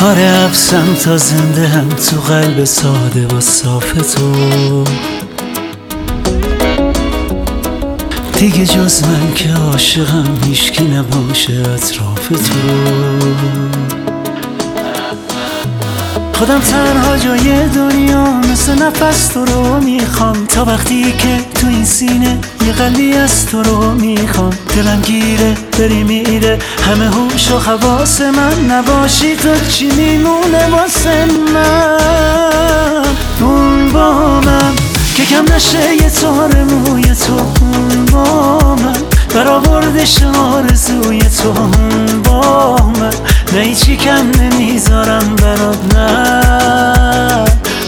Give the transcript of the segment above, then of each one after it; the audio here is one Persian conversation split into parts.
آره حبسم تا زنده هم تو قلب ساده و صاف تو. دیگه جز من که عاشقم هیچکی نباشه اطراف تو. خودم تنها جای دنیا مثل نفس تو رو میخوام، تا وقتی که تو این سینه یه قلبی از تو رو میخوام. دلم گیره بری میره همه هوش و حواس من، نباشی تو چی میمونه واسه من؟ اون با من که کم نشه یه تار موی تو، اون با من برآوردش آرزوی تو، اون با من نه هیچی کم نمیذارم برات، نه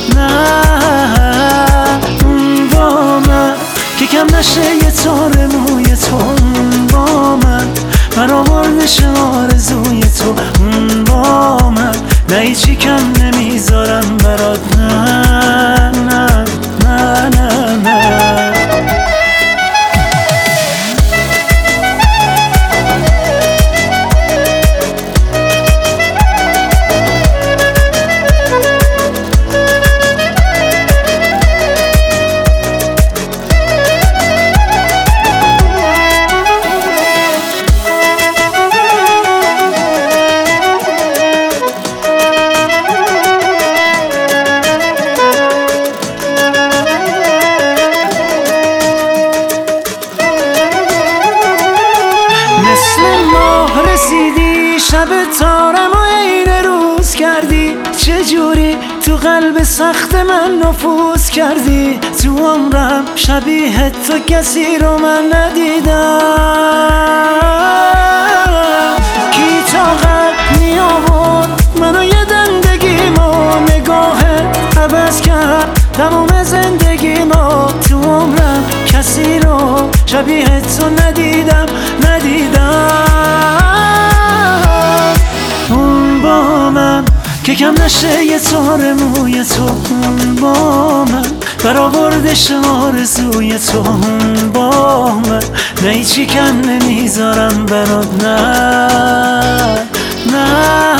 اون با من که کم نشه یه تار موی تو، اون با من برآوردش آرزوی تو، اون با من نه هیچی کم نمیذارم برات، نه نه نه نه نه. شب تارم و عین روز کردی، چجوری تو قلب سخت من نفوذ کردی. تو عمرم شبیه تو کسی رو من ندیدم. کی طاقت می آورد منو یه دندگیمو، نگاهت عوض کرد تموم زندگیمو. تو عمرم کسی رو شبیه تو ندیدم. که کم نشه یه تار موی تو، اون با من برآوردش آرزوی تو، اون با من نه هیچی کم نمیذارم برات، نه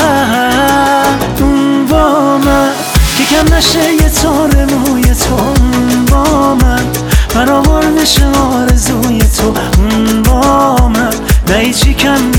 اون با من که کم نشه یه تار موی تو، اون با من برآوردش آرزوی تو، اون با من نه هیچی کم